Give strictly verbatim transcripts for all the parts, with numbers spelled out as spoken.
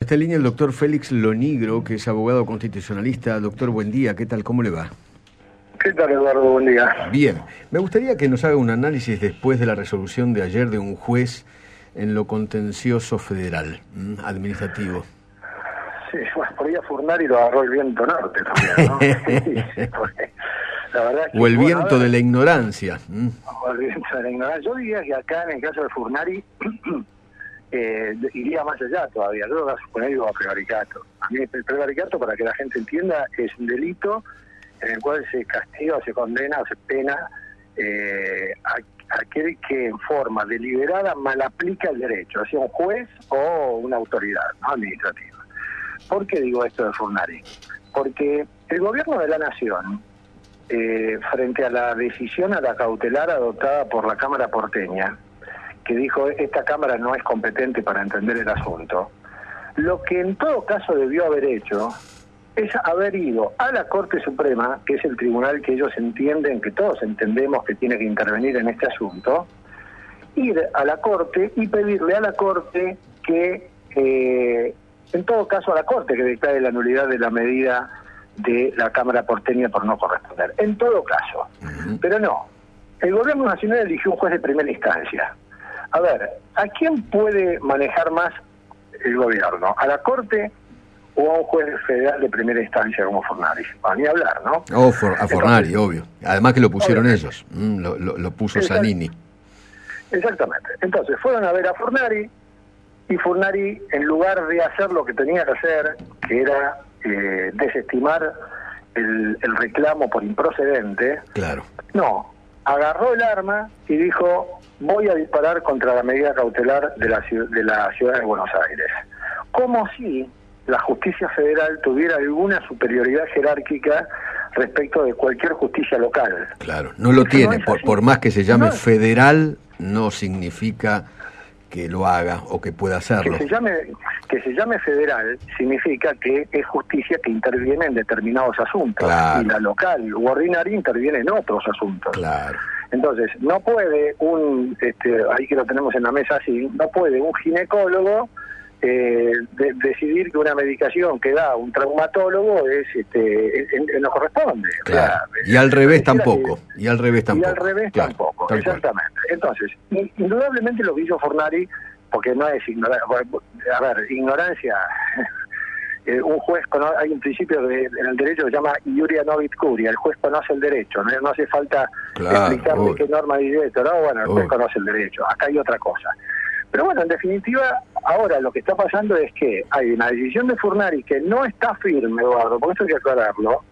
está en línea el doctor Félix Lonigro, que es abogado constitucionalista. Doctor, buen día. ¿Qué tal? ¿Cómo le va? ¿Qué tal, Eduardo? Buen día. Bien. Me gustaría que nos haga un análisis después de la resolución de ayer de un juez en lo contencioso federal, ¿m? administrativo. Sí, bueno, por ahí a Furnari lo agarró el viento norte también, ¿no? Sí, porque la verdad es que, o el bueno, viento ver, de la ignorancia. ¿m? O el viento de la ignorancia. Yo diría que acá, en el caso de Furnari, eh, iría más allá todavía. Yo voy a suponer a prevaricato. A mí el prevaricato, para que la gente entienda, es un delito en el cual se castiga o se condena o se pena eh, a, a aquel que en forma deliberada mal aplica el derecho, sea un juez o una autoridad, ¿no?, administrativa. ¿Por qué digo esto de Furnari? Porque el gobierno de la Nación, eh, frente a la decisión a la cautelar adoptada por la Cámara porteña, que dijo esta Cámara no es competente para entender el asunto, lo que en todo caso debió haber hecho es haber ido a la Corte Suprema, que es el tribunal que ellos entienden, que todos entendemos que tiene que intervenir en este asunto, ir a la Corte y pedirle a la Corte que, eh, en todo caso a la Corte, que declare la nulidad de la medida de la Cámara porteña por no corresponder. En todo caso. Uh-huh. Pero no. El Gobierno Nacional eligió un juez de primera instancia. A ver, ¿a quién puede manejar más el gobierno? ¿A la Corte o a un juez federal de primera instancia como Furnari? Para ni hablar, ¿no? Oh, for, a Furnari, Entonces, obvio. Además que lo pusieron obviamente. ellos. Mm, lo, lo, lo puso Exact- Zanini. Exactamente. Entonces fueron a ver a Furnari y Furnari, en lugar de hacer lo que tenía que hacer, que era eh, desestimar el, el reclamo por improcedente, Claro. no, agarró el arma y dijo: voy a disparar contra la medida cautelar de la, de la ciudad de Buenos Aires. Como si la justicia federal tuviera alguna superioridad jerárquica respecto de cualquier justicia local. Claro, no lo Eso tiene. no por, así. por más que se llame No. federal, no significa que lo haga o que pueda hacerlo. Que se llame que se llame federal significa que es justicia que interviene en determinados asuntos. Claro. Y la local o ordinaria interviene en otros asuntos. Claro. Entonces, no puede un, este, ahí que lo tenemos en la mesa así, no puede un ginecólogo eh, de, decidir que una medicación que da un traumatólogo es, este, en, en, no corresponde. Claro. O sea, Y al revés pareciera tampoco. que- Y al revés tampoco. Y al revés Claro, tampoco, tal cual. exactamente. Entonces, indudablemente lo que hizo Furnari, porque no es ignorancia, a ver, ignorancia, eh, un juez, cono- hay un principio de, en el derecho que se llama iuria novit curia, el juez conoce el derecho, no, no hace falta Claro, explicarle obvio. qué norma dice esto, no, bueno, el juez Obvio. conoce el derecho, acá hay otra cosa. Pero bueno, en definitiva, ahora lo que está pasando es que hay una decisión de Furnari que no está firme, Eduardo, porque eso hay que aclararlo,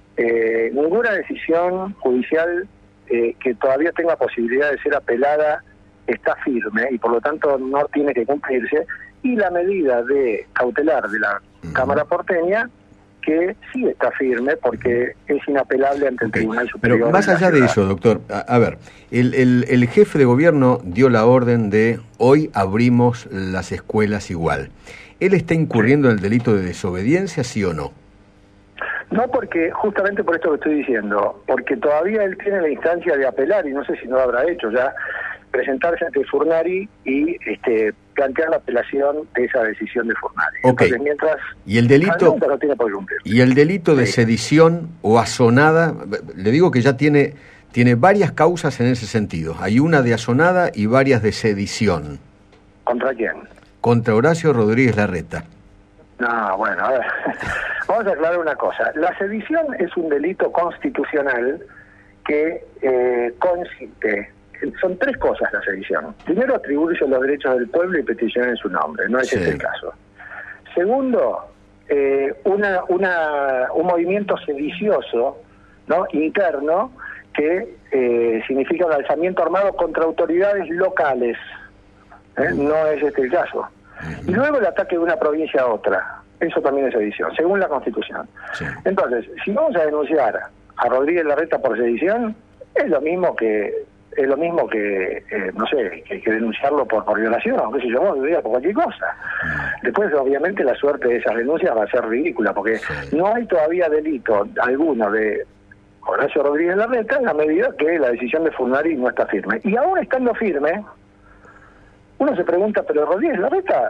eh, ninguna decisión judicial eh, que todavía tenga posibilidad de ser apelada está firme y por lo tanto no tiene que cumplirse, y la medida de cautelar de la Uh-huh. Cámara porteña que sí está firme porque es inapelable ante el Okay. Tribunal Superior. Pero más de la allá de ciudad. eso, doctor, a, a ver, el, el, el jefe de gobierno dio la orden de hoy abrimos las escuelas igual. ¿Él está incurriendo en el delito de desobediencia, sí o no? No, porque justamente por esto que estoy diciendo, porque todavía él tiene la instancia de apelar, y no sé si no lo habrá hecho ya, presentarse ante Furnari y este, plantear la apelación de esa decisión de Furnari. Ok. Entonces, mientras... ¿Y el delito, nunca lo tiene por cumplir. y el delito de Sí. sedición o asonada? Le digo que ya tiene, tiene varias causas en ese sentido. Hay una de asonada y varias de sedición. ¿Contra quién? Contra Horacio Rodríguez Larreta. No, bueno, a ver, vamos a aclarar una cosa. La sedición es un delito constitucional que eh, consiste... Son tres cosas la sedición. Primero, atribuirse los derechos del pueblo y peticionar en su nombre. No es Sí. ese el caso. Segundo, eh, una, una, un movimiento sedicioso, ¿no?, interno, que eh, significa un alzamiento armado contra autoridades locales. ¿eh? No es este el caso. Y luego el ataque de una provincia a otra. Eso también es sedición, según la Constitución. Sí. Entonces, si vamos a denunciar a Rodríguez Larreta por sedición, es lo mismo que es lo mismo que, eh, no sé, que, que denunciarlo por, por violación, qué sé yo, vos, diga, por cualquier cosa. Después, obviamente, la suerte de esas denuncias va a ser ridícula, porque Sí. no hay todavía delito alguno de Horacio Rodríguez Larreta en la medida que la decisión de Furnari no está firme. Y aún estando firme, uno se pregunta, pero Rodríguez Larreta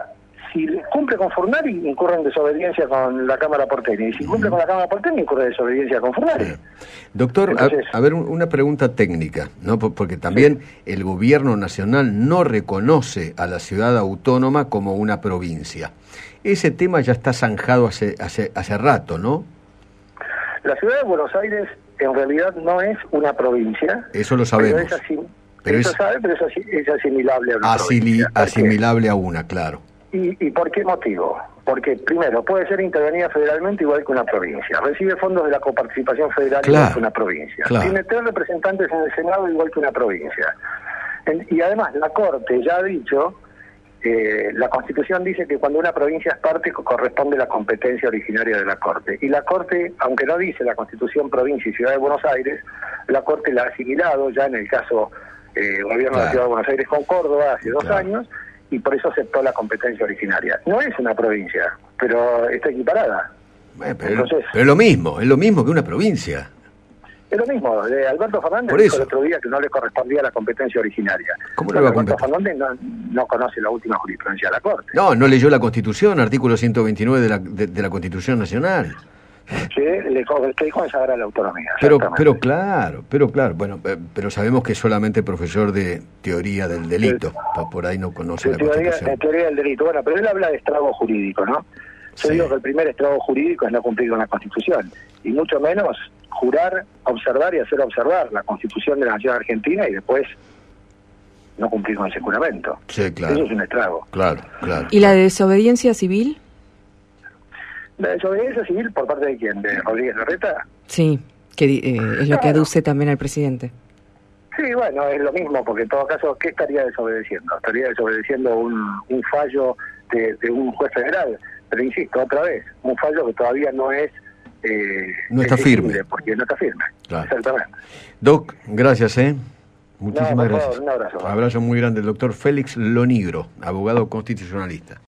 si cumple con Furnari, incurre en desobediencia con la Cámara Porteña, y si cumple con la Cámara Porteña, incurre en desobediencia con Furnari. Sí. Doctor, Entonces, a, a ver, una pregunta técnica, ¿no? Porque también sí. el gobierno nacional no reconoce a la ciudad autónoma como una provincia. Ese tema ya está zanjado hace, hace, hace rato, ¿no? La ciudad de Buenos Aires en realidad no es una provincia. Eso lo sabemos. Pero es así. Pero Eso es, sabe, pero es, asi, es asimilable a una asili, provincia. Asimilable a una, claro. ¿Y, ¿Y por qué motivo? Porque, primero, puede ser intervenida federalmente igual que una provincia. Recibe fondos de la coparticipación federal claro, igual que una provincia. Claro. Tiene tres representantes en el Senado igual que una provincia. En, y además, la Corte ya ha dicho, eh, la Constitución dice que cuando una provincia es parte corresponde la competencia originaria de la Corte. Y la Corte, aunque no dice la Constitución provincia y ciudad de Buenos Aires, la Corte la ha asimilado ya en el caso eh, gobierno claro. de la ciudad de Buenos Aires con Córdoba hace dos claro. años, y por eso aceptó la competencia originaria. No es una provincia, pero está equiparada. Eh, pero, Entonces, pero es lo mismo, es lo mismo que una provincia. Es lo mismo. Eh, Alberto Fernández dijo el otro día que no le correspondía la competencia originaria. ¿Cómo le va a Alberto competir? Fernández no, no conoce la última jurisprudencia de la Corte. No, no leyó la Constitución, artículo ciento veintinueve de la, de, de la Constitución Nacional. Que le que consagra la autonomía. Pero, pero claro, pero claro, bueno, eh, pero sabemos que es solamente profesor de teoría del delito, sí. por ahí no conoce de la teoría, Constitución. De teoría del delito, bueno, pero él habla de estrago jurídico, ¿no? Yo sí. digo que el primer estrago jurídico es no cumplir con la Constitución, y mucho menos jurar, observar y hacer observar la Constitución de la Nación Argentina y después no cumplir con ese juramento. Sí, claro. Eso es un estrago. Claro, claro. ¿Y la desobediencia civil? ¿La desobediencia civil por parte de quién? ¿De Rodríguez Larreta? Sí, que eh, es lo que aduce también al presidente. Sí, bueno, es lo mismo, porque en todo caso, ¿qué estaría desobedeciendo? Estaría desobedeciendo un, un fallo de, de un juez federal, pero insisto, otra vez, un fallo que todavía no es... Eh, no está firme. Porque no está firme, claro. Exactamente. Doc, gracias, ¿eh? Muchísimas no, gracias. Favor, un abrazo. Un abrazo muy grande, el doctor Félix Lonigro, abogado constitucionalista.